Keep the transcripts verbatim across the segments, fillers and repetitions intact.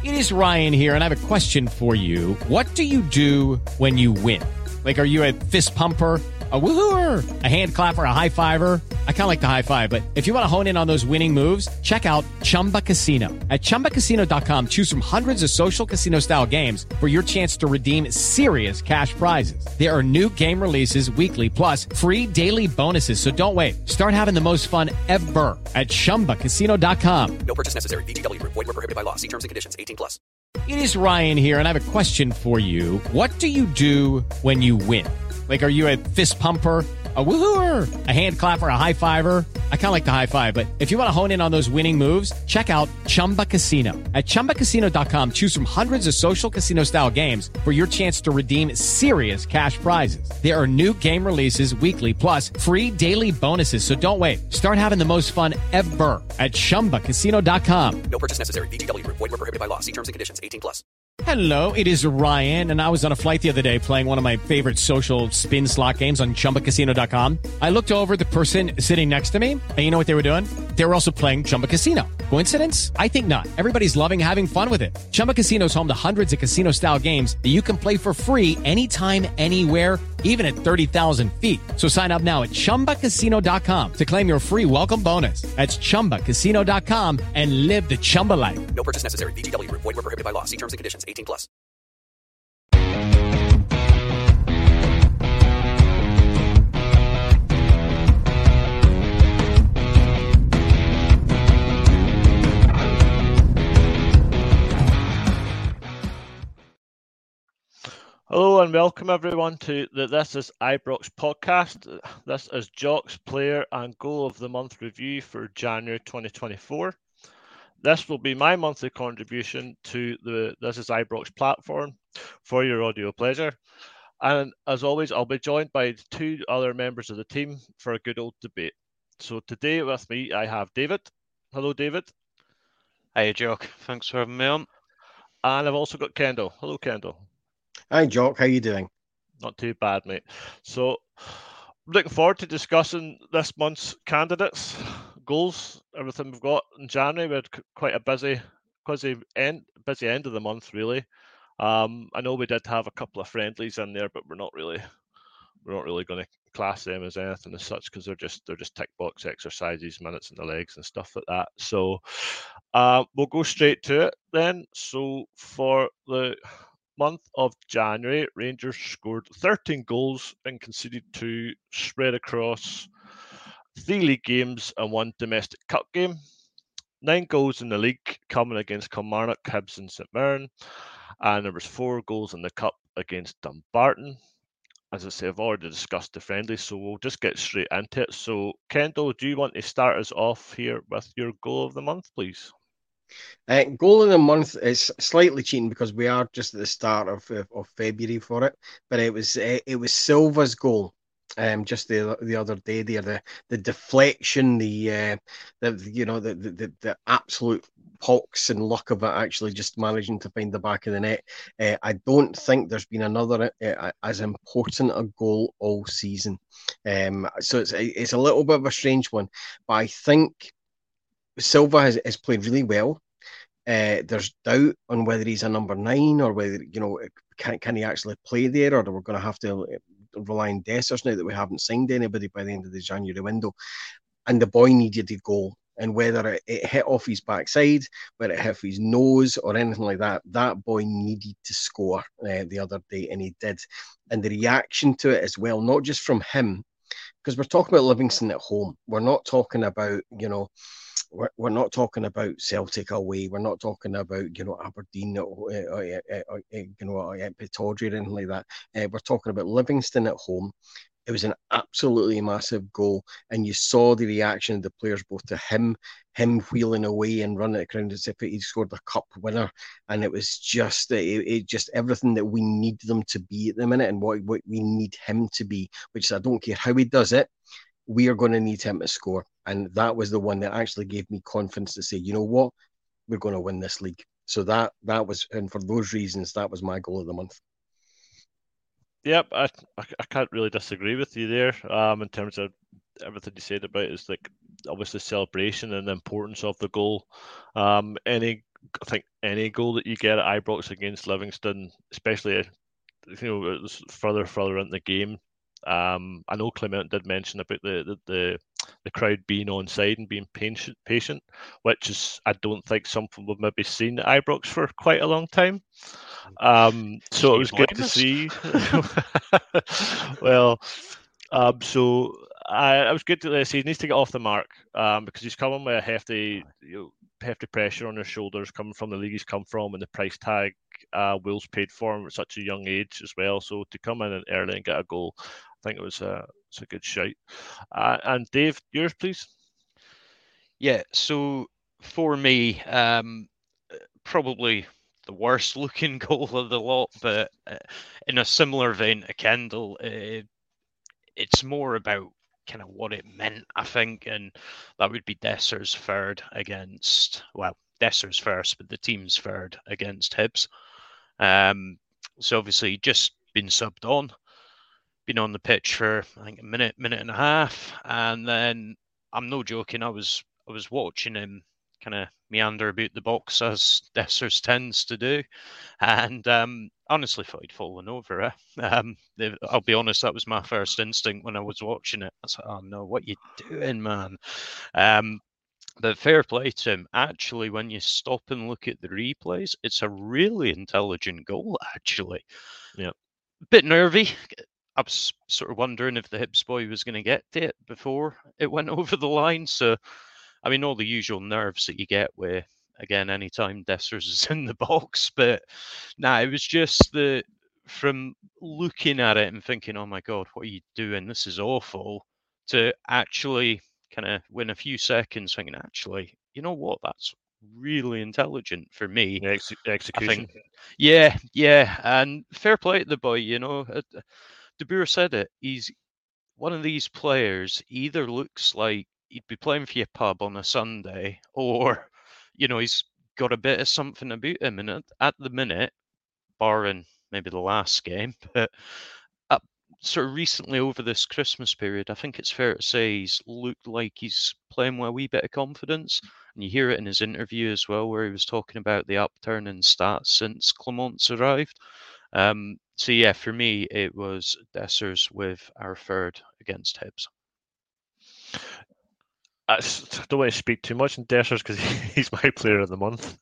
It is Ryan here, and I have a question for you. What do you do when you win? Like, are you a fist pumper, a woohooer, a hand clapper, a high fiver? I kind of like the high five, but if you want to hone in on those winning moves, check out Chumba Casino. At chumba casino dot com, choose from hundreds of social casino style games for your chance to redeem serious cash prizes. There are new game releases weekly, plus free daily bonuses. So don't wait. Start having the most fun ever at chumba casino dot com. No purchase necessary. V G W Group. Void where prohibited by law. See terms and conditions. eighteen plus. It is Ryan here, and I have a question for you. What do you do when you win? Like, are you a fist pumper, a woohooer, a hand clapper, a high fiver? I kind of like the high five, but if you want to hone in on those winning moves, check out Chumba Casino. At chumba casino dot com, choose from hundreds of social casino style games for your chance to redeem serious cash prizes. There are new game releases weekly, plus free daily bonuses. So don't wait. Start having the most fun ever at chumba casino dot com. No purchase necessary. V G W Group. Void where prohibited by law. See terms and conditions. eighteen plus. Hello, it is Ryan, and I was on a flight the other day playing one of my favorite social spin slot games on chumba casino dot com. I looked over at the person sitting next to me, and you know what they were doing? They were also playing Chumba Casino. Coincidence? I think not. Everybody's loving having fun with it. Chumba Casino is home to hundreds of casino-style games that you can play for free anytime, anywhere, even at thirty thousand feet. So sign up now at chumba casino dot com to claim your free welcome bonus. That's chumba casino dot com and live the Chumba life. No purchase necessary. V G W Group. Void where prohibited by law. See terms and conditions. eighteen plus. Hello and welcome everyone to the This is Ibrox podcast. This is Jock's Player and Goal of the Month review for January twenty twenty-four. This will be my monthly contribution to the This is Ibrox platform for your audio pleasure. And as always, I'll be joined by two other members of the team for a good old debate. So today with me, I have David. Hello, David. Hi, Jock. Thanks for having me on. And I've also got Kendall. Hello, Kendall. Hi, Jock. How you doing? Not too bad, mate. So, looking forward to discussing this month's candidates, goals, everything we've got in January. We had quite a busy, busy end, busy end of the month, really. Um, I know we did have a couple of friendlies in there, but we're not really, we're not really going to class them as anything as such because they're just they're just tick box exercises, minutes in the legs and stuff like that. So, uh, we'll go straight to it then. So for the month of January, Rangers scored thirteen goals and conceded two, spread across three league games and one domestic cup game. Nine goals in the league coming against Kilmarnock, Hibs and St Mirren, and there was four goals in the cup against Dumbarton. As I say, I've already discussed the friendly, so we'll just get straight into it. So, Kendall, do you want to start us off here with your goal of the month, please? Uh, goal of the month is slightly cheating because we are just at the start of of, of February for it, but it was uh, it was Silva's goal. Um, just the the other day there, the the deflection, the uh, the you know the the the absolute pox and luck of it actually just managing to find the back of the net. Uh, I don't think there's been another uh, as important a goal all season. Um, so it's it's a little bit of a strange one, but I think Silva has, has played really well. Uh, there's doubt on whether he's a number nine or whether, you know, can, can he actually play there, or we're going to have to rely on Dessers now that we haven't signed anybody by the end of the January window. And the boy needed a goal. And whether it, it hit off his backside, whether it hit his nose or anything like that, that boy needed to score uh, the other day, and he did. And the reaction to it as well, not just from him, because we're talking about Livingston at home. We're not talking about, you know, We're, we're not talking about Celtic away. We're not talking about, you know, Aberdeen or, or, or, or you know, or Pittodrie or anything like that. Uh, we're talking about Livingston at home. It was an absolutely massive goal, and you saw the reaction of the players, both to him, him wheeling away and running it around as if he scored a cup winner, and it was just, it, it just everything that we need them to be at the minute, and what, what we need him to be. Which is, I don't care how he does it, we are going to need him to score. And that was the one that actually gave me confidence to say, you know what, we're going to win this league. So that that was, and for those reasons, that was my goal of the month. Yep, I, I, I can't really disagree with you there. Um, in terms of everything you said about is like obviously celebration and the importance of the goal. Um, any I think any goal that you get at Ibrox against Livingston, especially you know it was further further in the game. Um, I know Clement did mention about the the, the the crowd being on side and being patient, patient, which is I don't think something we've maybe seen at Ibrox for quite a long time. Um, so it was good to see. well, um, so I it was good to see. He needs to get off the mark um, because he's coming with a hefty, you know, hefty pressure on his shoulders, coming from the league he's come from, and the price tag uh, Wolves paid for him at such a young age as well. So to come in early and get a goal, I think it was a it's a good shout. Uh, and Dave, yours, please. Yeah. So for me, um, probably the worst looking goal of the lot, but uh, in a similar vein to Kendall, uh, it's more about kind of what it meant, I think, and that would be Desser's third against, well, Desser's first, but the team's third against Hibs. Um, so obviously just been subbed on, been on the pitch for I think a minute, minute and a half, and then I'm no joking, I was I was watching him kind of meander about the box as Dessers tends to do, and um, honestly thought he'd fallen over it. Um, I'll be honest, that was my first instinct when I was watching it. I was like, oh no, what you doing, man? Um, but fair play to him. Actually, when you stop and look at the replays, it's a really intelligent goal, actually. Yeah. Bit nervy. I was sort of wondering if the Hibs boy was going to get to it before it went over the line. So, I mean, all the usual nerves that you get with, again, anytime Dessers is in the box. But nah, it was just the, from looking at it and thinking, oh my God, what are you doing? This is awful, to actually kind of win a few seconds thinking, actually, you know what? That's really intelligent for me. Yeah, ex- execution. Think, yeah, yeah. And fair play to the boy, you know. De Boer said it. He's one of these players, either looks like he'd be playing for your pub on a Sunday, or, you know, he's got a bit of something about him. And at, at the minute, barring maybe the last game, but uh, sort of recently over this Christmas period, I think it's fair to say he's looked like he's playing with a wee bit of confidence. And you hear it in his interview as well, where he was talking about the upturn in stats since Clement's arrived. Um, so yeah, for me, it was Dessers with our third against Hibs. I don't want to speak too much on Dessers because he's my player of the month.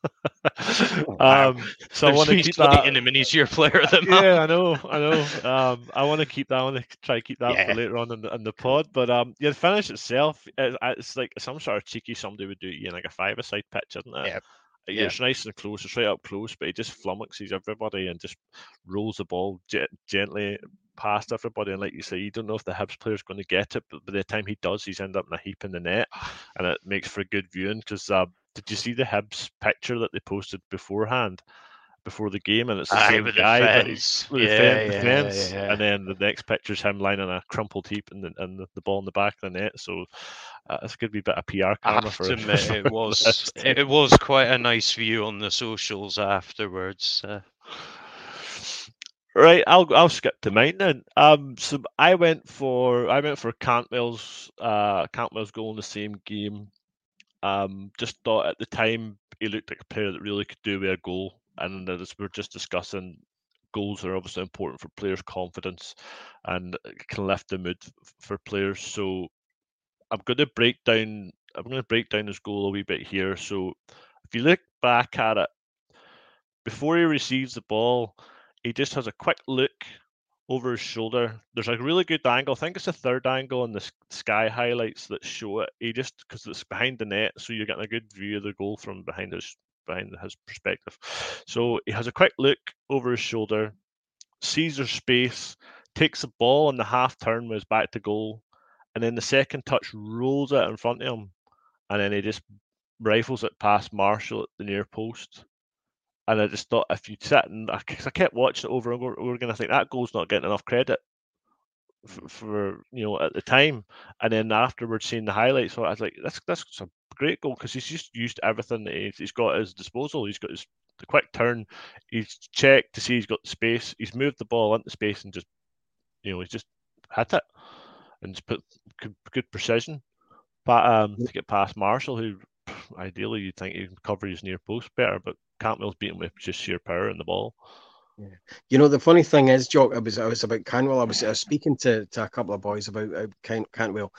um, so I want to keep that in him, and he's your player of the month. Yeah, I know, I know. Um, I want to keep that. I want to try to keep that yeah. for later on in the, in the pod. But um, yeah, the finish itself, it, it's like some sort of cheeky somebody would do in like a five-a-side pitch, isn't it? Yeah. Yeah, it's nice and close. It's right up close, but he just flummoxes everybody and just rolls the ball ge- gently past everybody. And like you say, you don't know if the Hibs player's going to get it, but by the time he does, he's ended up in a heap in the net, and it makes for good viewing. Because uh, did you see the Hibs picture that they posted beforehand? Before the game, and it's the Aye, same with guy, the but fence. with yeah, the fence, yeah, fence. Yeah, yeah. And then the next picture is him lying in a crumpled heap and the, and the ball in the back of the net. So uh, it's going to be a bit of P R karma for, to admit, for it was it was quite a nice view on the socials afterwards. Uh... Right, I'll I'll skip to mine then. Um, so I went for I went for Cantwell's uh Cantwell's goal in the same game. Um, just thought at the time he looked like a player that really could do with a goal. And as we're just discussing, goals are obviously important for players' confidence and can lift the mood for players. So I'm going to break down. I'm going to break down his goal a wee bit here. So if you look back at it, before he receives the ball, he just has a quick look over his shoulder. There's a really good angle. I think it's a third angle in the Sky highlights that show it. He just because it's behind the net, so you're getting a good view of the goal from behind his. behind his perspective. So he has a quick look over his shoulder, sees there's space, takes the ball on the half turn with his back to goal, and then the second touch rolls it in front of him, and then he just rifles it past Marshall at the near post. And I just thought if you sit and I, I kept watching it over and over, we're going to think that goal's not getting enough credit for, for you know at the time, and then afterwards seeing the highlights, so I was like, that's that's a great goal because he's just used everything that he's, he's got at his disposal. He's got his the quick turn, he's checked to see he's got the space, he's moved the ball into space and just you know he's just hit it and just put good, good precision, but um to get past Marshall, who ideally you'd think he can cover his near post better, but Cantwell's beaten with just sheer power in the ball. Yeah. You know, the funny thing is, Jock, I was I was about Cantwell. I was, I was speaking to, to a couple of boys about uh, Cantwell.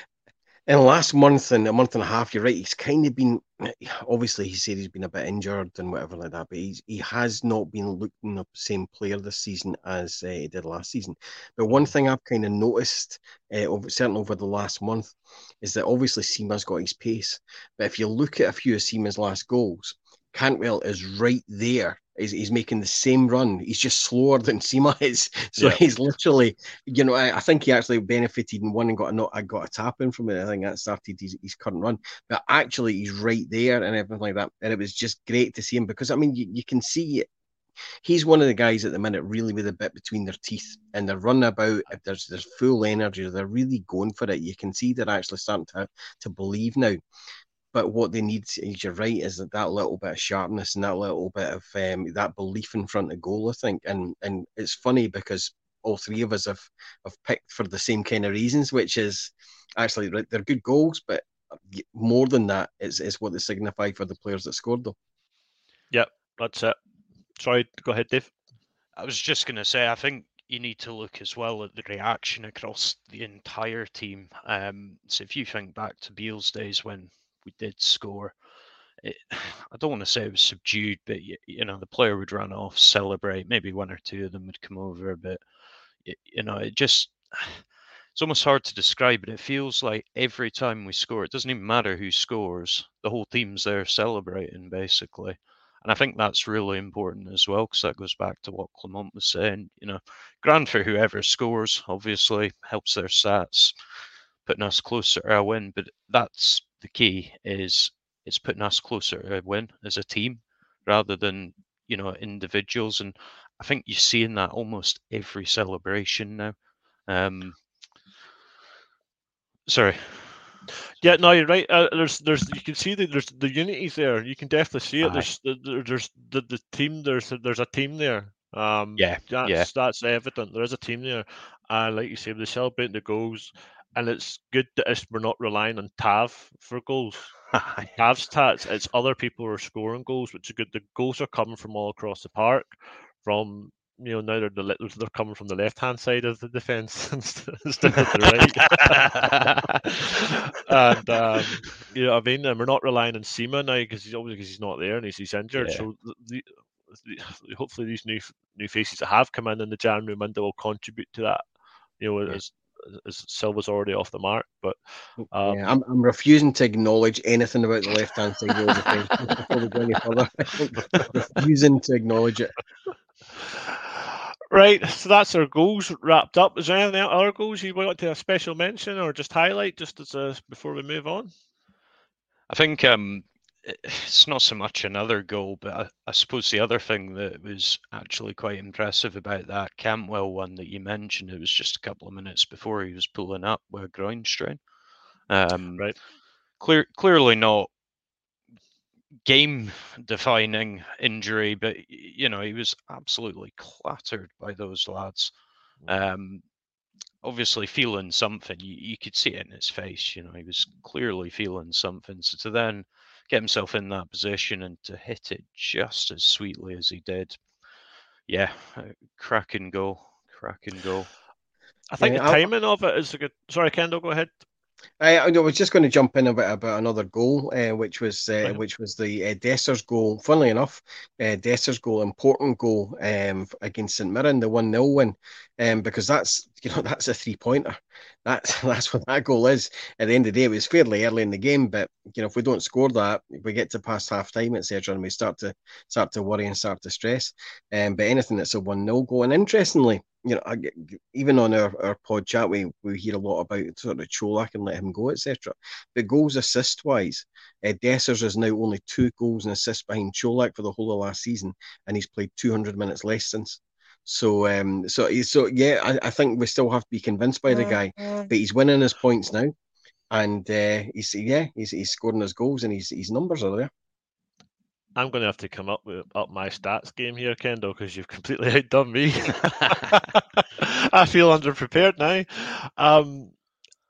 In the last month and a month and a half, you're right, he's kind of been, obviously he said he's been a bit injured and whatever like that, but he's, he has not been looking the same player this season as uh, he did last season. But one thing I've kind of noticed, uh, over, certainly over the last month, is that obviously Sima's got his pace. But if you look at a few of Sima's last goals, Cantwell is right there. He's, he's making the same run. He's just slower than Sima is. So yeah. He's literally, you know, I, I think he actually benefited in one and got a, I got a tap in from it. I think that started his, his current run. But actually, he's right there and everything like that. And it was just great to see him because, I mean, you, you can see it. He's one of the guys at the minute really with a bit between their teeth and they're running about. If there's there's full energy, they're really going for it. You can see they're actually starting to, to believe now. But what they need, is you're right, is that, that little bit of sharpness and that little bit of um, that belief in front of goal, I think. And and it's funny because all three of us have, have picked for the same kind of reasons, which is actually, they're good goals, but more than that is, is what they signify for the players that scored them. Yep, that's it. Sorry, go ahead, Dave. I was just going to say, I think you need to look as well at the reaction across the entire team. Um, so if you think back to Beale's days when we did score, it, I don't want to say it was subdued, but you, you know, the player would run off, celebrate, maybe one or two of them would come over, but you, you know, it just, it's almost hard to describe, but it feels like every time we score, it doesn't even matter who scores, the whole team's there celebrating basically. And I think that's really important as well, because that goes back to what Clement was saying. You know, grand for whoever scores, obviously, helps their stats, putting us closer to a win. But that's the key, is it's putting us closer to a win as a team rather than, you know, individuals. And I think you're seeing that almost every celebration now. Um, sorry. Yeah, no, you're right. Uh, there's, there's, you can see that there's the unity's there. You can definitely see it. Aye. There's, there, there's the, the team. There's, there's a team there. Um, Yeah, that's, yeah. that's evident. There is a team there, and like you say, they're celebrating the goals, and it's good that it's, we're not relying on Tav for goals. Tav's tats. It's other people who are scoring goals, which is good. The goals are coming from all across the park, from. You know, now they're the, they're coming from the left-hand side of the defence instead of the right. And um, you know what I mean? And we're not relying on Sima now because he's obviously because he's not there and he's, he's injured. Yeah. So the, the, hopefully these new new faces that have come in in the January window will contribute to that. You know, Yeah. as, as Silva's already off the mark, but um, yeah, I'm I'm refusing to acknowledge anything about the left-hand side of the defence before we go any further. Refusing to acknowledge it. Right, so that's our goals wrapped up. Is there any other goals you want to a special mention or just highlight just as a, before we move on? I think um, it's not so much another goal, but I, I suppose the other thing that was actually quite impressive about that Cantwell one that you mentioned, it was just a couple of minutes before he was pulling up with a groin strain. Um, right. Clear, clearly not game-defining injury, but you know, he was absolutely clattered by those lads. Um, obviously feeling something. You, you could see it in his face. You know, he was clearly feeling something. So to then get himself in that position and to hit it just as sweetly as he did, yeah, cracking goal, cracking goal. I think yeah, the timing I'll... of it is a good. Sorry, Kendall, go ahead. I, I was just going to jump in a bit about another goal, uh, which was uh, right. which was the uh, Dessers goal. Funnily enough, uh, Dessers goal, important goal um, against St Mirren, the one nil win, um, because that's you know that's a three pointer. That's that's what that goal is. At the end of the day, it was fairly early in the game, but you know if we don't score that, we get to past half time, et cetera, and we start to start to worry and start to stress. Um, but anything that's a one nil goal, and interestingly. You know, even on our, our pod chat, we, we hear a lot about sort of Cholak and let him go, et cetera. But goals assist wise, uh, Dessers is now only two goals and assists behind Cholak for the whole of last season, and he's played two hundred minutes less since. So, um, so, so yeah, I, I think we still have to be convinced by the guy, but he's winning his points now, and uh, he's yeah, he's he's scoring his goals, and his his numbers are there. I'm going to have to come up with up my stats game here, Kendall, because you've completely outdone me. I feel underprepared now. Um,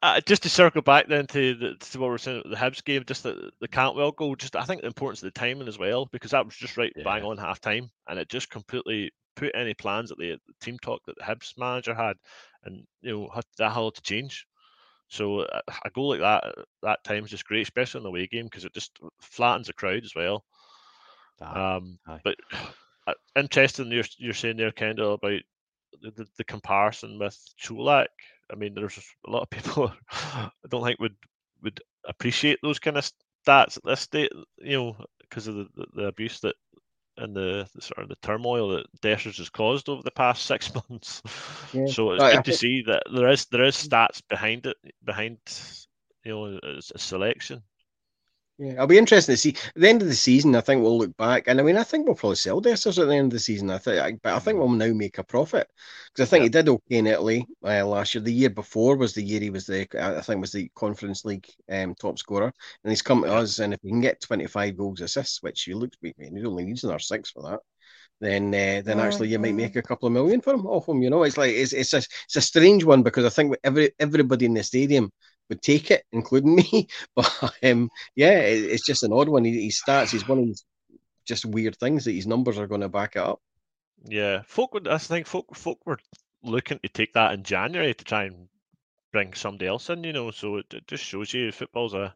Uh, just to circle back then to, the, to what we were saying at the Hibs game, just the, the Cantwell goal, just I think the importance of the timing as well, because that was just right Yeah. bang on half time, and it just completely put any plans that the, the team talk that the Hibs manager had, and you know had, that had to change. So a, a goal like that at that time is just great, especially in the away game, because it just flattens the crowd as well. Aye, Um, aye. but uh, interesting, you're you're saying there, Kendall, about the, the, the comparison with Čolak. I mean, there's a lot of people I don't think would would appreciate those kind of stats at this state, you know, because of the, the, the abuse that and the, the sort of the turmoil that Dessers has caused over the past six months. Yeah. So it's I- I good to think- see that there is there is stats behind it, behind you know a, a selection. Yeah, it'll be interesting to see. At the end of the season, I think we'll look back, and I mean, I think we'll probably sell Dessers at the end of the season. I think, but I think we'll now make a profit because I think Yeah. he did okay in Italy uh, last year. The year before was the year he was the, I think, was the Conference League um, top scorer, and he's come to Yeah. us. And if he can get twenty-five goals, assists, which he looks, I mean, he only needs another six for that. Then, uh, then actually, you might make a couple of million for him off him. You know, it's like it's it's a it's a strange one because I think every everybody in the stadium would take it, including me. But um, yeah, it, it's just an odd one. He, he starts. He's one of these just weird things that his numbers are going to back it up. Yeah, folk would. I think folk folk were looking to take that in January to try and bring somebody else in. You know, so it, it just shows you football's a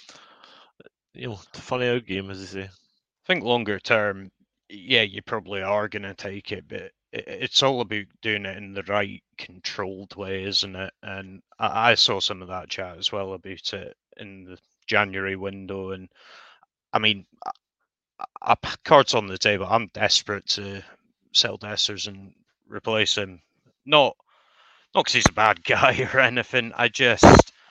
you know funny old game, as they say. I think longer term, yeah, you probably are going to take it, but it, it's all about doing it in the right, controlled way, isn't it? And I, I saw some of that chat as well about it in the January window. And I mean, I, I, cards on the table. I'm desperate to sell Dessers and replace him. Not, not because he's a bad guy or anything. I just.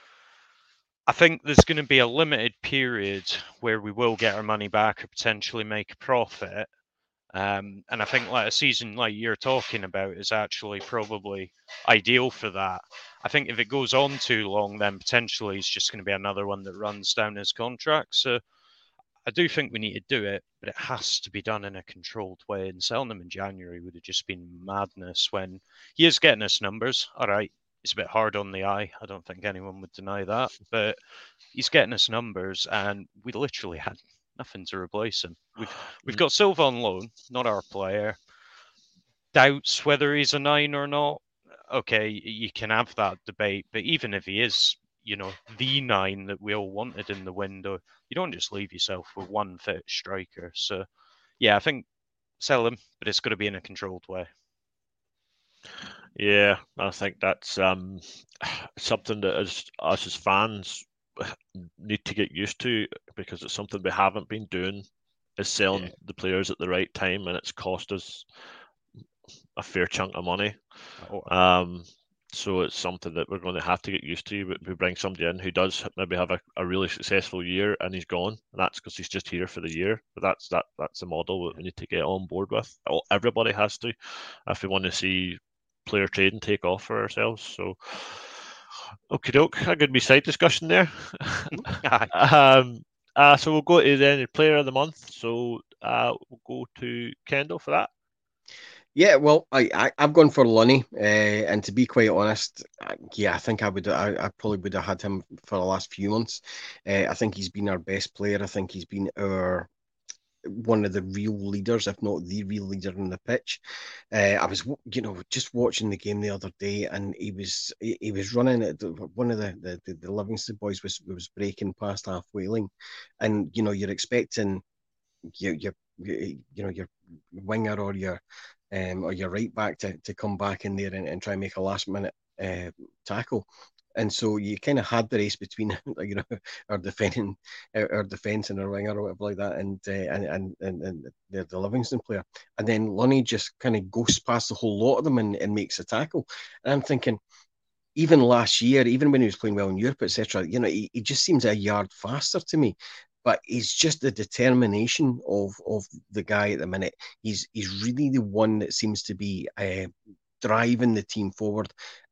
I think there's going to be a limited period where we will get our money back or potentially make a profit. Um, and I think like a season like you're talking about is actually probably ideal for that. I think if it goes on too long, then potentially it's just going to be another one that runs down his contract. So I do think we need to do it, but it has to be done in a controlled way. And selling them in January would have just been madness when he is getting us numbers. All right. It's a bit hard on the eye. I don't think anyone would deny that. But he's getting us numbers, and we literally had nothing to replace him. We've we've got Silva on loan, not our player. Doubts whether he's a nine or not. Okay, you can have that debate. But even if he is, you know, the nine that we all wanted in the window, you don't just leave yourself with one fit striker. So, yeah, I think sell him, but it's got to be in a controlled way. Yeah, I think that's um, something that as us as fans need to get used to because it's something we haven't been doing is selling Yeah. the players at the right time, and it's cost us a fair chunk of money. Oh, Um, so it's something that we're going to have to get used to. But we bring somebody in who does maybe have a, a really successful year and he's gone, and that's because he's just here for the year. But that's that that's the model that we need to get on board with. All- Everybody has to, if we want to see player trading take off for ourselves. So, okie doke, a good wee side discussion there. aye. um, uh, so we'll go to then the player of the month. So uh, we'll go to Kendall for that. Yeah, well, I, I I've gone for Lunny, uh, and to be quite honest, I, yeah, I think I would I, I probably would have had him for the last few months. Uh, I think he's been our best player. I think he's been our one of the real leaders, if not the real leader on the pitch. Uh, I was, you know, just watching the game the other day, and he was he, he was running at the, one of the, the the Livingston boys was was breaking past halfway line, and you know you're expecting your your you know your winger or your um or your right back to, to come back in there and, and try and make a last minute uh, tackle. And so you kind of had the race between, you know, our defending, our, our defence and our winger or whatever like that, and uh, and, and and and the, the Livingston player, and then Lunny just kind of goes past the whole lot of them and, and makes a tackle. And I'm thinking, even last year, even when he was playing well in Europe, et cetera, you know, he, he just seems a yard faster to me. But he's just the determination of of the guy at the minute. He's he's really the one that seems to be uh, driving the team forward.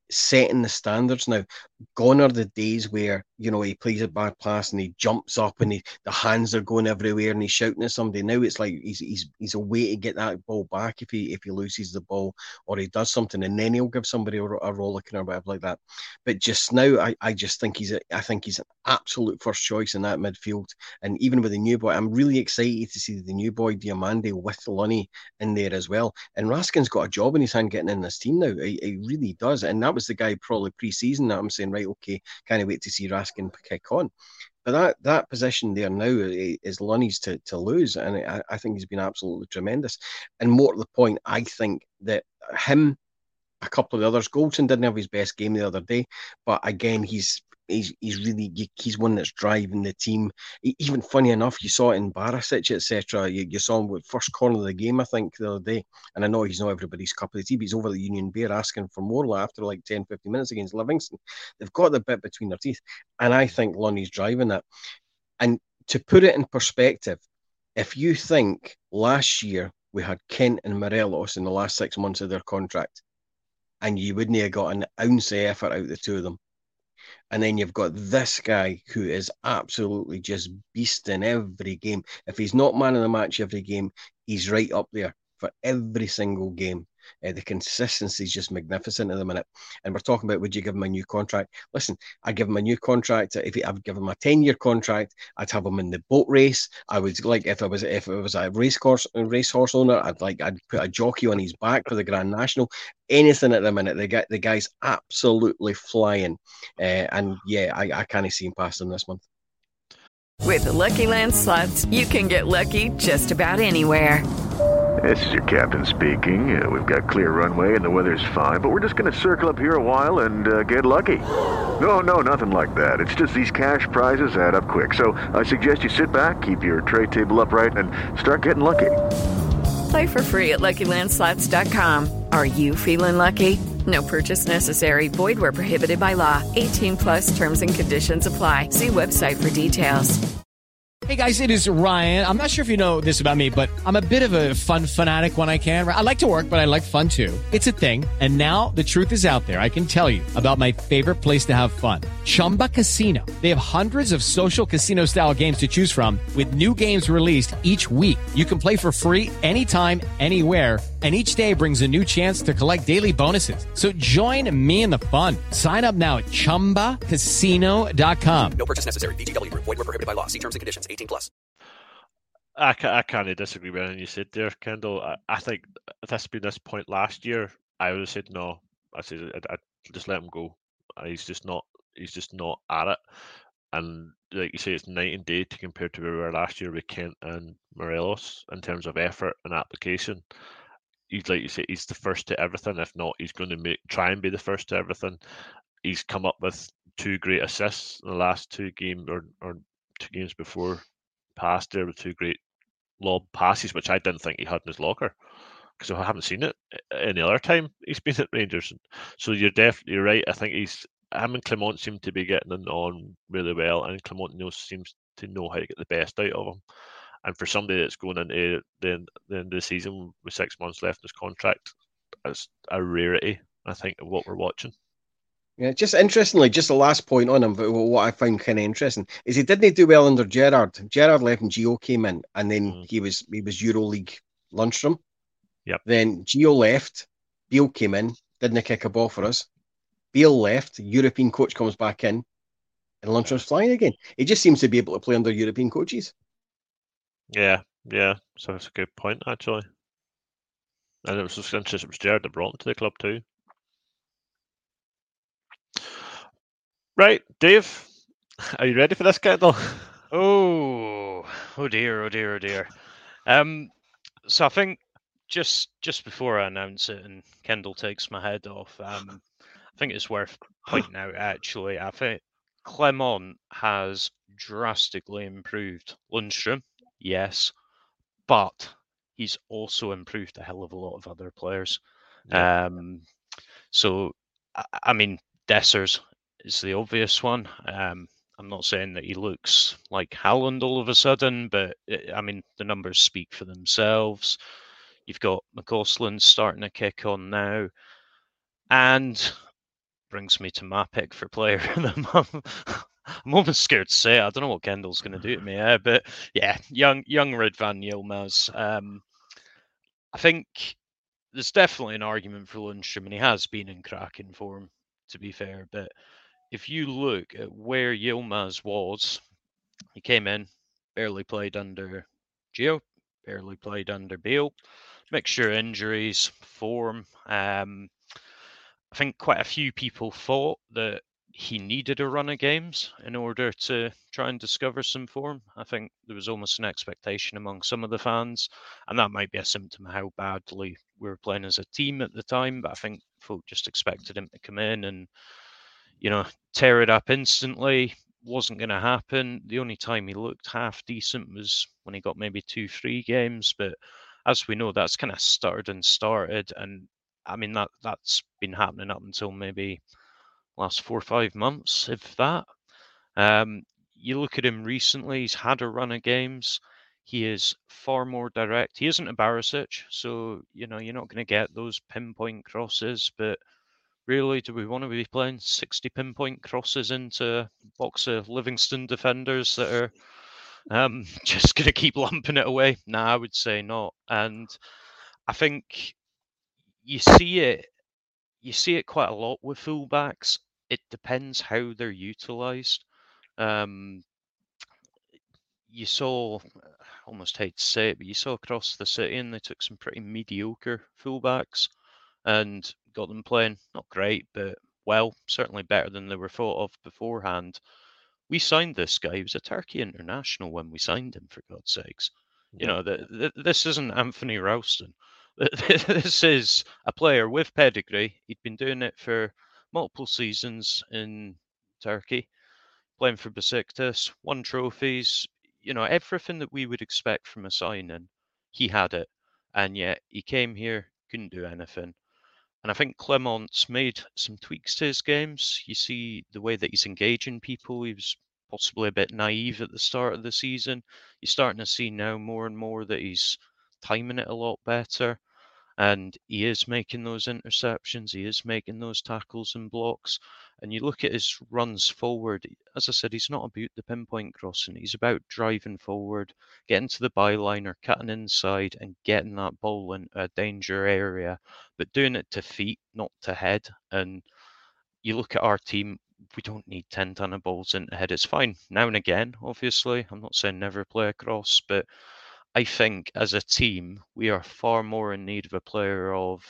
setting the standards now. Gone are the days where, you know, he plays a bad pass and he jumps up and he, the hands are going everywhere and he's shouting at somebody. Now it's like he's he's he's a way to get that ball back if he if he loses the ball or he does something, and then he'll give somebody a, a rollicking or whatever like that. But just now, I, I just think he's a, I think he's an absolute first choice in that midfield. And even with the new boy, I'm really excited to see the new boy Diamande with Lunny in there as well. And Raskin's got a job in his hand getting in this team now. He, he really does. And that was the guy probably pre-season that I'm saying, right, okay, can't wait to see Raskin kick on. But that that position there now is Lunny's to, to lose. And I, I think he's been absolutely tremendous. And more to the point, I think that him, a couple of the others, Goldson didn't have his best game the other day. But again, he's He's he's really he's one that's driving the team. Even funny enough, you saw it in Barisic, et cetera. You, you saw him with first corner of the game, I think, the other day. And I know he's not everybody's cup of tea, but he's over the Union Bear asking for more after like ten, fifteen minutes against Livingston. They've got the bit between their teeth. And I think Lunny's driving that. And to put it in perspective, if you think last year we had Kent and Morelos in the last six months of their contract, and you wouldn't have got an ounce of effort out of the two of them. And then you've got this guy who is absolutely just beast in every game. If he's not man of the match every game, he's right up there for every single game. Uh, the consistency is just magnificent at the minute. And we're talking about, would you give him a new contract? Listen, I'd give him a new contract. If he, I'd give him a ten-year contract, I'd have him in the boat race. I would like if I was if it was a racecourse racehorse owner, I'd like I'd put a jockey on his back for the Grand National. Anything at the minute, the guy the guy's absolutely flying. Uh, and yeah, I, I can't see him past him this month. With the Lucky Land Slots, you can get lucky just about anywhere. This is your captain speaking. Uh, we've got clear runway and the weather's fine, but we're just going to circle up here a while and uh, get lucky. No, no, nothing like that. It's just these cash prizes add up quick. So I suggest you sit back, keep your tray table upright, and start getting lucky. Play for free at Lucky Land Slots dot com. Are you feeling lucky? No purchase necessary. Void where prohibited by law. eighteen plus terms and conditions apply. See website for details. Hey guys, it is Ryan. I'm not sure if you know this about me, but I'm a bit of a fun fanatic when I can. I like to work, but I like fun too. It's a thing. And now the truth is out there. I can tell you about my favorite place to have fun. Chumba Casino. They have hundreds of social casino style games to choose from with new games released each week. You can play for free anytime, anywhere. And each day brings a new chance to collect daily bonuses. So join me in the fun. Sign up now at chumba casino dot com. No purchase necessary. V G W. Void where prohibited by law. See terms and conditions. eighteen plus. I, ca- I can't disagree with anything you said there, Kendall. I, I think if this had been this point last year, I would have said no. I said I'd, I'd just let him go. He's just not. He's just not at it. And like you say, it's night and day to compare to where we were last year with Kent and Morelos in terms of effort and application. He's like you say, he's the first to everything. If not, he's going to make try and be the first to everything. He's come up with two great assists in the last two games or, or two games before past there with two great lob passes, which I didn't think he had in his locker because I haven't seen it any other time he's been at Rangers. So you're definitely you're right. I think he's him and Clement seem to be getting on really well, and Clement knows seems to know how to get the best out of him. And for somebody that's going into the, the end of the season with six months left in his contract, it's a rarity, I think, of what we're watching. Yeah, just interestingly, just the last point on him, but what I found kind of interesting is he didn't do well under Gerrard. Gerrard left and Gio came in, and then mm. he was he was EuroLeague Lundstrom. Yep. Then Gio left, Beale came in, didn't kick a ball for us. Beale left, European coach comes back in, and Lundstrom's flying again. He just seems to be able to play under European coaches. Yeah, yeah. So that's a good point, actually. And it was just interesting. It was Gerrard that brought him to the club too. Right, Dave, are you ready for this, Kendall? Oh, oh dear, oh dear, oh dear. Um, so I think just just before I announce it and Kendall takes my head off, um, I think it's worth pointing out, actually, I think Clement has drastically improved Lundstrom, yes, but he's also improved a hell of a lot of other players. Yeah. Um, so, I, I mean, Dessers is the obvious one. Um, I'm not saying that he looks like Haaland all of a sudden, but it, I mean, the numbers speak for themselves. You've got McCausland starting to kick on now. And brings me to my pick for player of the month. I'm almost scared to say it. I don't know what Kendall's going to do to me, uh, but yeah, young young Ridvan Yilmaz. Um, I think there's definitely an argument for Lundstram, and he has been in cracking form, to be fair. But if you look at where Yilmaz was, he came in, barely played under Gio, barely played under Bale, mixture of injuries, form. Um, I think quite a few people thought that he needed a run of games in order to try and discover some form. I think there was almost an expectation among some of the fans, and that might be a symptom of how badly we were playing as a team at the time. But I think folk just expected him to come in and, you know, tear it up instantly. Wasn't going to happen. The only time he looked half decent was when he got maybe two, three games. But as we know, that's kind of started and started, and I mean that that's been happening up until maybe last four or five months, if that. Um, you look at him recently, he's had a run of games. He is far more direct. He isn't a Barisic, so, you know, you're not going to get those pinpoint crosses, but really, do we want to be playing sixty pinpoint crosses into a box of Livingston defenders that are um, just going to keep lumping it away? Nah, I would say not. And I think you see it, you see it quite a lot with fullbacks. It depends how they're utilised. Um, you saw, I almost hate to say it, but you saw across the city, and they took some pretty mediocre fullbacks and got them playing, not great, but well, certainly better than they were thought of beforehand. We signed this guy. He was a Turkey international when we signed him, for God's sakes. You know, the, the, this isn't Anthony Ralston. This is a player with pedigree. He'd been doing it for multiple seasons in Turkey, playing for Besiktas, won trophies, you know, everything that we would expect from a signing, he had it. And yet he came here, couldn't do anything. And I think Clement's made some tweaks to his games. You see the way that he's engaging people. He was possibly a bit naive at the start of the season. You're starting to see now more and more that he's timing it a lot better. And he is making those interceptions. He is making those tackles and blocks. And you look at his runs forward. As I said, he's not about the pinpoint crossing. He's about driving forward, getting to the byline or cutting inside and getting that ball in a danger area, but doing it to feet, not to head. And you look at our team, we don't need ten ton of balls into head. It's fine now and again, obviously. I'm not saying never play across, but I think as a team, we are far more in need of a player of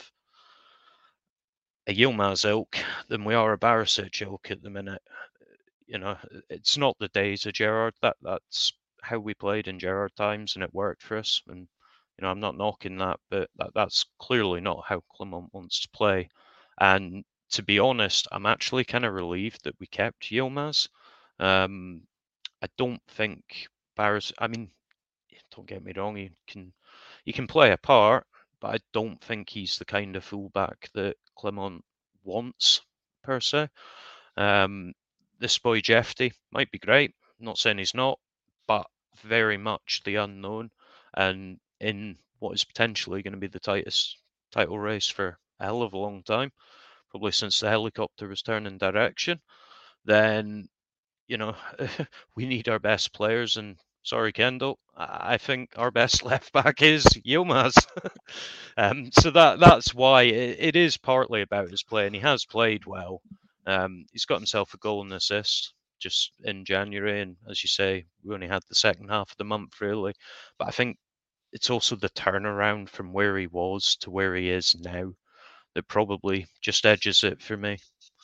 a Yilmaz ilk than we are a Barisic ilk at the minute. You know, it's not the days of Gerrard. That that's how we played in Gerrard times, and it worked for us. And you know, I'm not knocking that, but that, that's clearly not how Clement wants to play. And to be honest, I'm actually kind of relieved that we kept Yilmaz. Um, I don't think Barisic. I mean, don't get me wrong. He can he can play a part, but I don't think he's the kind of fullback that Clement wants, per se. Um, this boy Jefty might be great. I'm not saying he's not, but very much the unknown. And in what is potentially going to be the tightest title race for a hell of a long time, probably since the helicopter was turning direction, then, you know, we need our best players. And sorry, Kendall, I think our best left back is Yilmaz. um, so that that's why it, it is partly about his play, and he has played well. Um, he's got himself a goal and assist just in January, and as you say, we only had the second half of the month really. But I think it's also the turnaround from where he was to where he is now that probably just edges it for me.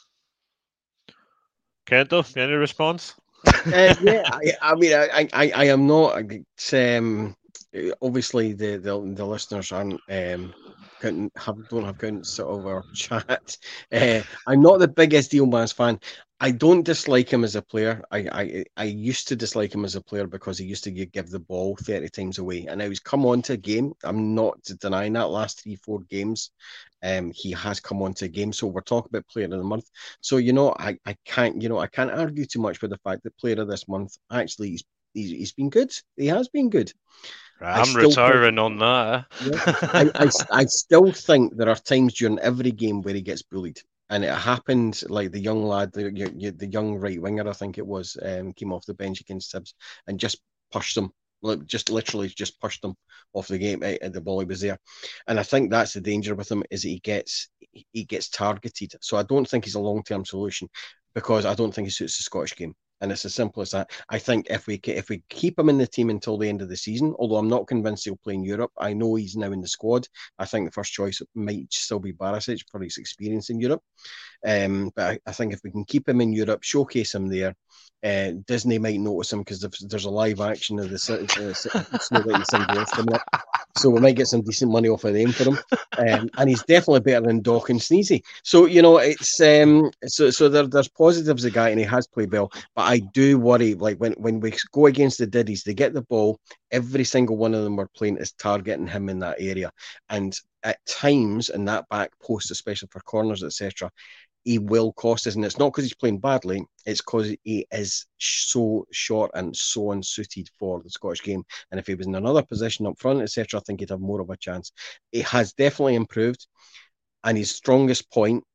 Kendall, any response? uh, yeah, I, I mean, I, I, I am not. Um, obviously, the, the the listeners aren't um, couldn't have don't have couldn't sort of our chat. Uh, I'm not the biggest Yilmaz fan. I don't dislike him as a player. I, I I used to dislike him as a player because he used to give the ball thirty times away, and now he's come on to a game. I'm not denying that. Last three, four games, um, he has come on to a game. So we're talking about player of the month. So you know, I, I can't you know I can't argue too much with the fact that player of this month actually he's he's, he's been good. He has been good. Right, I'm retiring think, on that. Yeah, I, I I still think there are times during every game where he gets bullied. And it happened like the young lad, the, the young right winger, I think it was, um, came off the bench against Hibs and just pushed them, just literally just pushed them off the game. The ball was there, and I think that's the danger with him, is that he gets he gets targeted. So I don't think he's a long term solution, because I don't think he suits the Scottish game. And it's as simple as that. I think if we if we keep him in the team until the end of the season, although I'm not convinced he'll play in Europe, I know he's now in the squad. I think the first choice might still be Barisic for his experience in Europe. Um, but I, I think if we can keep him in Europe, showcase him there, uh, Disney might notice him, because there's a live action of the uh, Snow White and Cinderella coming up. So we might get some decent money off of them for him. Um, and he's definitely better than Doc and Sneezy. So, you know, it's um, so so there, there's positives of the guy, and he has played well. But I do worry, like when, when we go against the Diddies, they get the ball, every single one of them we're playing is targeting him in that area. And at times, in that back post, especially for corners, et cetera, he will cost us. And it's not because he's playing badly, it's because he is so short and so unsuited for the Scottish game. And if he was in another position up front, et cetera, I think he'd have more of a chance. He has definitely improved, and his strongest point,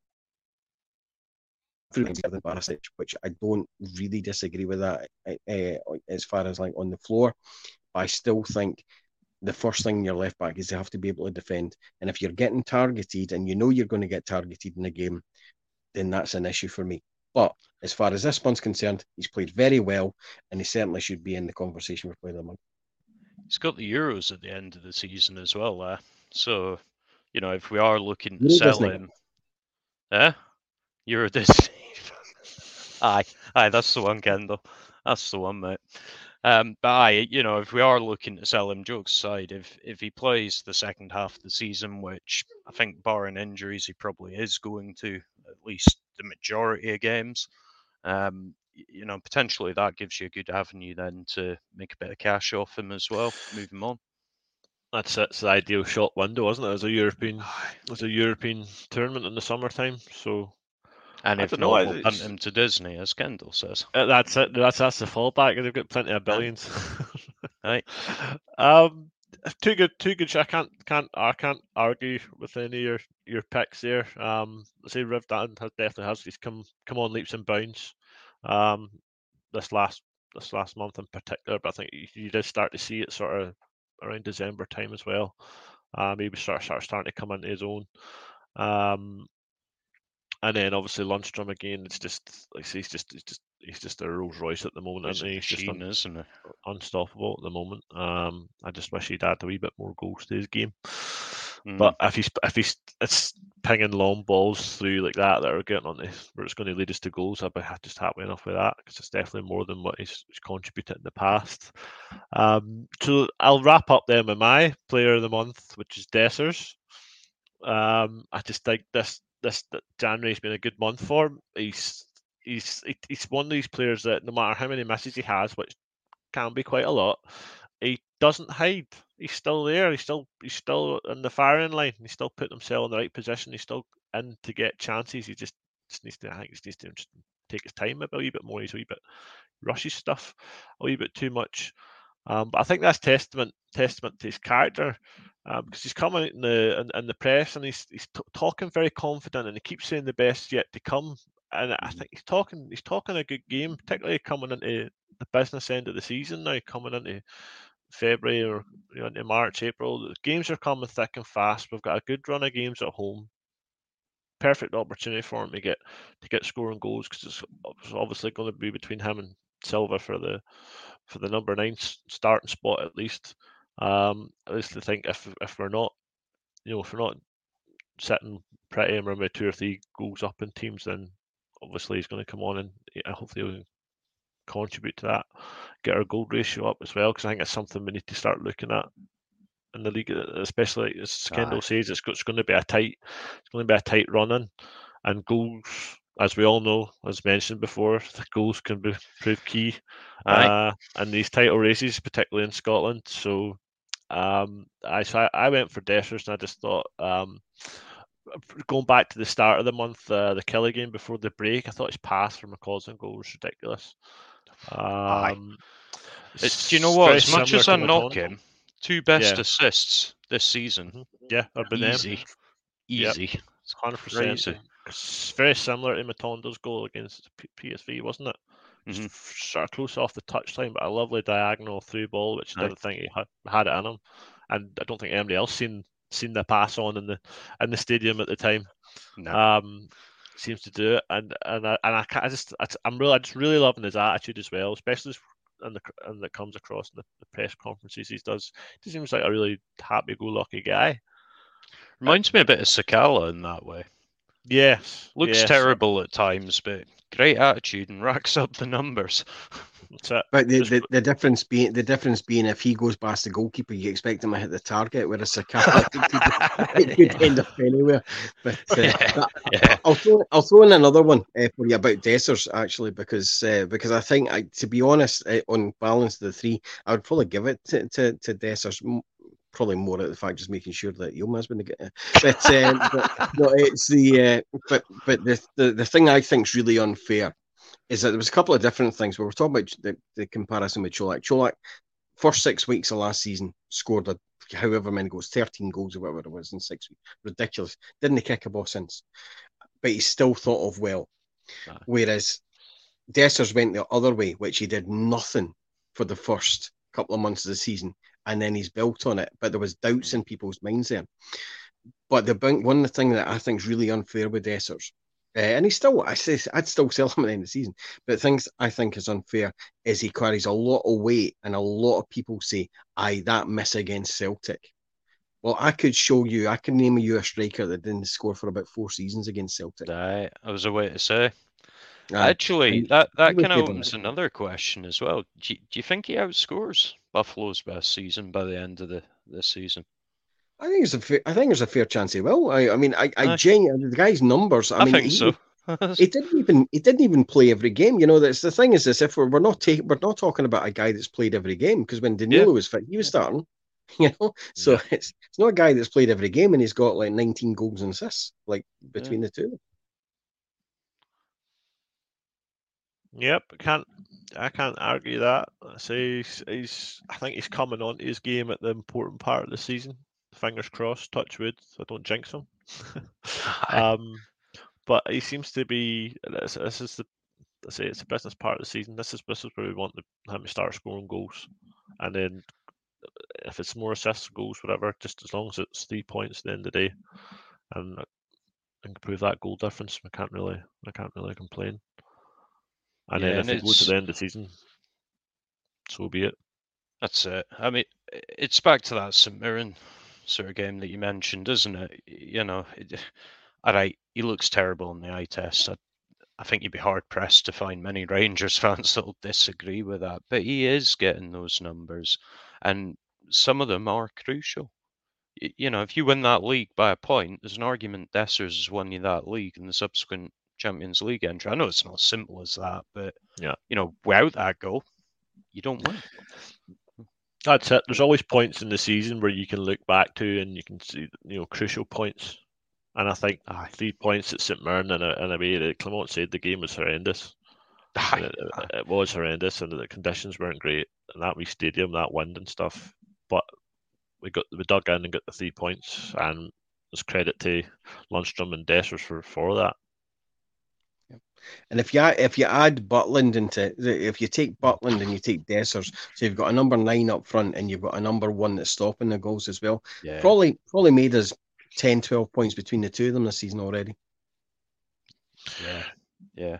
which I don't really disagree with that uh, as far as like on the floor. But I still think the first thing your left back is they have to be able to defend. And if you're getting targeted, and you know you're going to get targeted in the game, then that's an issue for me. But as far as this one's concerned, he's played very well, and he certainly should be in the conversation for Player of the Month. He's got the Euros at the end of the season as well, uh, so, you know, if we are looking to Euro sell Disney. him... Eh? Euro Disney. aye, aye, that's the one, Kendall. That's the one, mate. Um, but aye, you know, if we are looking to sell him, jokes aside, if if he plays the second half of the season, which I think barring injuries he probably is going to, at least the majority of games, um, you know, potentially that gives you a good avenue then to make a bit of cash off him as well, move him on. That's it's the ideal short window, isn't it? As a European, as a European tournament in the summertime. So, and I if don't not, know, we'll punt him to Disney, as Kendall says. uh, that's it. That's that's the fallback. They've got plenty of billions. Right. um, too good, too good. I can't, can't, I can't argue with any of your, your picks there. Um, I say Riv Dan has definitely has he's come come on leaps and bounds. Um, this last this last month in particular, but I think you, you did start to see it sort of around December time as well. Um, maybe start start starting to come into his own. Um, and then obviously Lundstrom again. It's just like he's just he's just he's just a Rolls Royce at the moment. He's, Isn't he? He's just un- isn't it? unstoppable at the moment. Um, I just wish he'd add a wee bit more goals to his game. Mm. But if he's if he's it's pinging long balls through like that that are getting on this, where it's going to lead us to goals, I'd be just happy enough with that, because it's definitely more than what he's, he's contributed in the past. Um, so I'll wrap up then with my player of the month, which is Dessers. Um, I just think this this January's been a good month for him. He's he's he's one of these players that no matter how many misses he has, which can be quite a lot, he doesn't hide. He's still there. He's still he's still in the firing line. He's still putting himself in the right position. He's still in to get chances. He just, just needs to I think he needs to just take his time a wee bit more. He's a wee bit rushes stuff a wee bit too much. Um, but I think that's testament testament to his character, um, because he's coming out in the in, in the press and he's he's t- talking very confident, and he keeps saying the best yet to come. And I think he's talking he's talking a good game, particularly coming into the business end of the season now, coming into February or you know, into March, April. The games are coming thick and fast. We've got a good run of games at home. Perfect opportunity for him to get to get scoring goals, because it's obviously going to be between him and Silva for the for the number nine starting spot at least. Um, at least I think if if we're not, you know, if we're not sitting pretty and we're with two or three goals up in teams, then obviously he's going to come on and hopefully he'll contribute to that, get our goal ratio up as well, because I think it's something we need to start looking at in the league, especially as Kendall says, it's, it's going to be a tight, it's going to be a tight run in, and goals, as we all know, as mentioned before, the goals can be prove key uh, in these title races, particularly in Scotland. So, um, I so I, I went for Dessers, and I just thought, um, going back to the start of the month, uh, the Kelly game before the break, I thought his pass for McCausland goal was ridiculous. Um, it's, do you know what? As much as I knock him, two best yeah. assists this season. Yeah, easy, easy. Yep. one hundred percent. It's very similar to Matondo's goal against P- PSV, wasn't it? Mm-hmm. Just sort of close off the touchline, but a lovely diagonal through ball, which I didn't think he had, had it in him. And I don't think anybody else seen seen the pass on in the in the stadium at the time. No. Um, seems to do it, and and I, and I, can't, I just I, I'm really I just really loving his attitude as well, especially and the and that comes across in the, the press conferences he does. He seems like a really happy-go-lucky guy. Reminds me a bit of Sakala in that way. Yes, Looks yes. terrible at times, but great attitude and racks up the numbers. That's it. But the, Just- the, the difference being the difference being if he goes past the goalkeeper, you expect him to hit the target, whereas Sakala it could end up anywhere. But uh, Yeah, yeah. I'll throw I'll throw in another one uh, for you about Dessers actually, because uh, because I think I, to be honest, uh, on balance of the three, I would probably give it to to, to Dessers. Probably more at the fact just making sure that Yilmaz's going to get it. But, um, but no, it's the uh, but but the, the the thing I think is really unfair is that there was a couple of different things. We were talking about the, the comparison with Cholak. Cholak, first six weeks of last season, scored a, however many goals, thirteen goals or whatever it was in six weeks. Ridiculous. Didn't kick a ball since. But he's still thought of well. Aye. Whereas Dessers went the other way, which he did nothing for the first couple of months of the season. And then he's built on it. But there was doubts in people's minds there. But the one of the thing that I think is really unfair with Dessers, Uh, and he's still, I say, I'd still sell him at the end of the season. But things I think is unfair is he carries a lot of weight, and a lot of people say, "Aye, that miss against Celtic." Well, I could show you, I can name you a striker that didn't score for about four seasons against Celtic. Aye, I was away to say. Aye. Actually, And that, that he was kind of good on opens it. another question as well. Do you, do you think he outscores Buffalo's best season by the end of the this season? I think it's a fair, I think there's a fair chance he will. I, I mean, I, I Aye. genuinely, the guy's numbers. I, I mean, think he, so. He didn't even he didn't even play every game. You know, that's the thing is this: if we're, we're not taking we're not talking about a guy that's played every game, because when Danilo Yeah. was fit, he was starting. You know, so Yeah. it's it's not a guy that's played every game, and he's got like nineteen goals and assists, like between the two of them. Yep, can't I can't argue that. I say he's, he's I think he's coming on to his game at the important part of the season. Fingers crossed, touch wood, so I don't jinx him. um, but he seems to be. This, this is the. I say it's the business part of the season. This is this is where we want the, him to start scoring goals, and then if it's more assists, goals, whatever, just as long as it's three points at the end of the day, and and improve that goal difference, I can't really I can't really complain. And Yeah, then and if it goes to it's- the end of the season, so be it. That's it. I mean, it's back to that St Mirren sort of game that you mentioned, isn't it? You know, it, all right, he looks terrible in the eye test. I, I think you'd be hard pressed to find many Rangers fans that'll disagree with that. But he is getting those numbers, and some of them are crucial. Y- You know, if you win that league by a point, there's an argument Dessers has won you that league in the subsequent Champions League entry. I know it's not as simple as that, but Yeah. you know, without that goal, you don't win. That's it. There's always points in the season where you can look back to and you can see, you know, crucial points. And I think Aye. three points at St Mirren in a, in a way that Clement said the game was horrendous. And Aye, It, aye. it was horrendous, and the conditions weren't great. And that wee stadium, that wind and stuff. But we got we dug in and got the three points, and there's credit to Lundstrom and Dessers for for that. And if you add, if you add Butland into if you take Butland and you take Dessers, so you've got a number nine up front and you've got a number one that's stopping the goals as well. Yeah. Probably probably made us ten, twelve points between the two of them this season already. Yeah, yeah.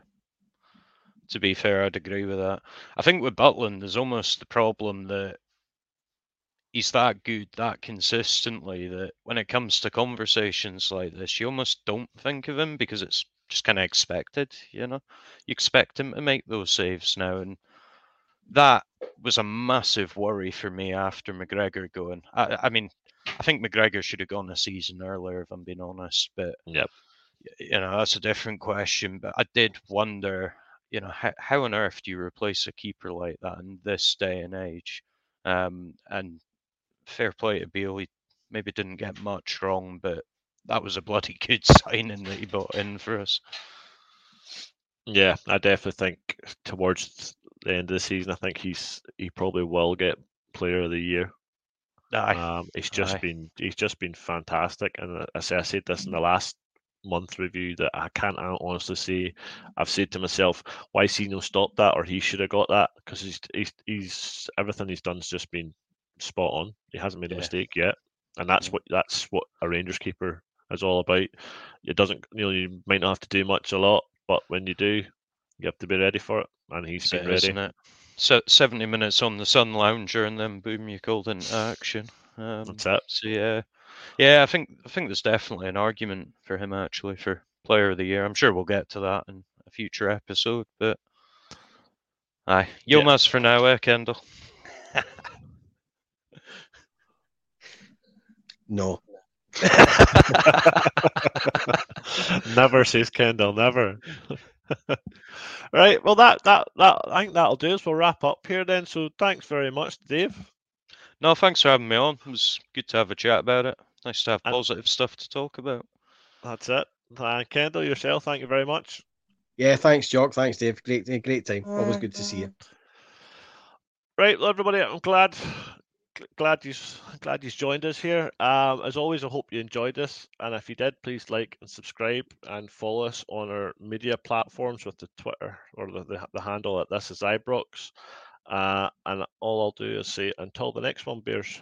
To be fair, I'd agree with that. I think with Butland, there's almost the problem that he's that good, that consistently, that when it comes to conversations like this, you almost don't think of him because it's just kind of expected, you know? You expect him to make those saves now, and that was a massive worry for me after McGregor going. I, I mean, I think McGregor should have gone a season earlier, if I'm being honest, but Yep. you know, that's a different question. But I did wonder, you know, how, how on earth do you replace a keeper like that in this day and age? Um, and fair play to Beale, he maybe didn't get much wrong, but that was a bloody good signing that he brought in for us. Yeah, I definitely think towards the end of the season, I think he's he probably will get Player of the Year. Aye. Um, he's just Aye. been he's just been fantastic, and I say I said this in the last month review that I can't honestly say I've said to myself, why is he no stopped that, or he should have got that, because he's, he's he's everything he's done's just been spot on. He hasn't made a Yeah. mistake yet, and that's Yeah. what that's what a Rangers keeper is all about. It doesn't, you know, you might not have to do much a lot, but when you do, you have to be ready for it, and he's That's been it, ready. isn't it? So seventy minutes on the Sun Lounger, and then boom, you called into action. Um, That's it. So yeah, yeah, I think I think there's definitely an argument for him actually for Player of the Year. I'm sure we'll get to that in a future episode, but aye, Yilmaz for now, eh, Kendall? No. Never, says Kendall, never. Right, well that, that that I think that'll do us. We'll wrap up here then. So thanks very much, Dave. No, thanks for having me on. It was good to have a chat about it. Nice to have And- positive stuff to talk about. That's it. Uh, Kendall, yourself, thank you very much. Yeah, thanks, Jock. Thanks, Dave. Great, great time. Always good to see you. Right, well, everybody, I'm glad glad you glad you joined us here. Um, as always, I hope you enjoyed this, and if you did, please like and subscribe and follow us on our media platforms with the Twitter or the the, the handle at This Is Ibrox. Uh, and all I'll do is say until the next one, Bears.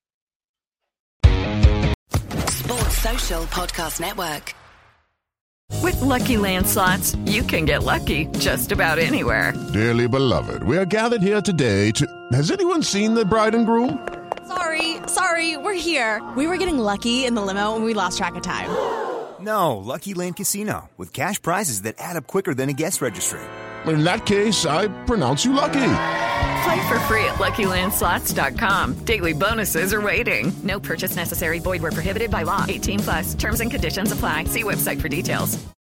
Sports Social Podcast Network. With Lucky Land Slots, you can get lucky just about anywhere. Dearly beloved, we are gathered here today to... Has anyone seen the bride and groom? Sorry, sorry, we're here. We were getting lucky in the limo and we lost track of time. No, Lucky Land Casino, with cash prizes that add up quicker than a guest registry. In that case, I pronounce you lucky. Play for free at Lucky Land Slots dot com. Daily bonuses are waiting. No purchase necessary. Void where prohibited by law. eighteen plus. Terms and conditions apply. See website for details.